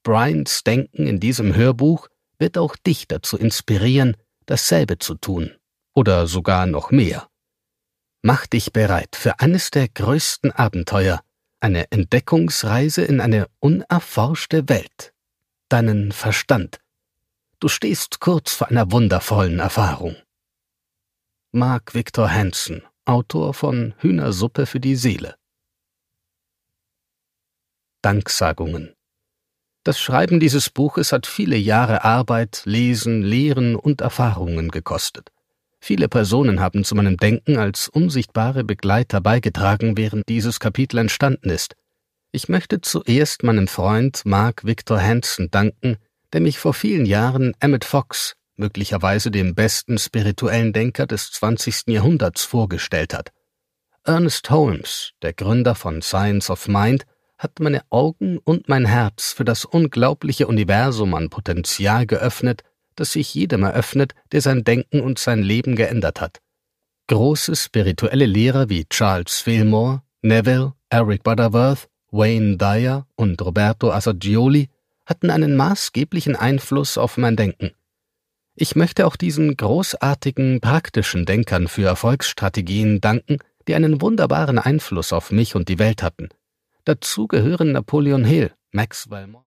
Bryants Denken in diesem Hörbuch wird auch dich dazu inspirieren, dasselbe zu tun. Oder sogar noch mehr. Mach dich bereit für eines der größten Abenteuer, eine Entdeckungsreise in eine unerforschte Welt. Deinen Verstand. Du stehst kurz vor einer wundervollen Erfahrung. Mark Victor Hansen, Autor von Hühnersuppe für die Seele. Danksagungen. Das Schreiben dieses Buches hat viele Jahre Arbeit, Lesen, Lehren und Erfahrungen gekostet. Viele Personen haben zu meinem Denken als unsichtbare Begleiter beigetragen, während dieses Kapitel entstanden ist. Ich möchte zuerst meinem Freund Mark Victor Hansen danken, der mich vor vielen Jahren Emmett Fox, möglicherweise dem besten spirituellen Denker des 20. Jahrhunderts, vorgestellt hat. Ernest Holmes, der Gründer von Science of Mind, hat meine Augen und mein Herz für das unglaubliche Universum an Potenzial geöffnet, das sich jedem eröffnet, der sein Denken und sein Leben geändert hat. Große spirituelle Lehrer wie Charles Fillmore, Neville, Eric Butterworth, Wayne Dyer und Roberto Assagioli hatten einen maßgeblichen Einfluss auf mein Denken. Ich möchte auch diesen großartigen, praktischen Denkern für Erfolgsstrategien danken, die einen wunderbaren Einfluss auf mich und die Welt hatten. Dazu gehören Napoleon Hill, Maxwell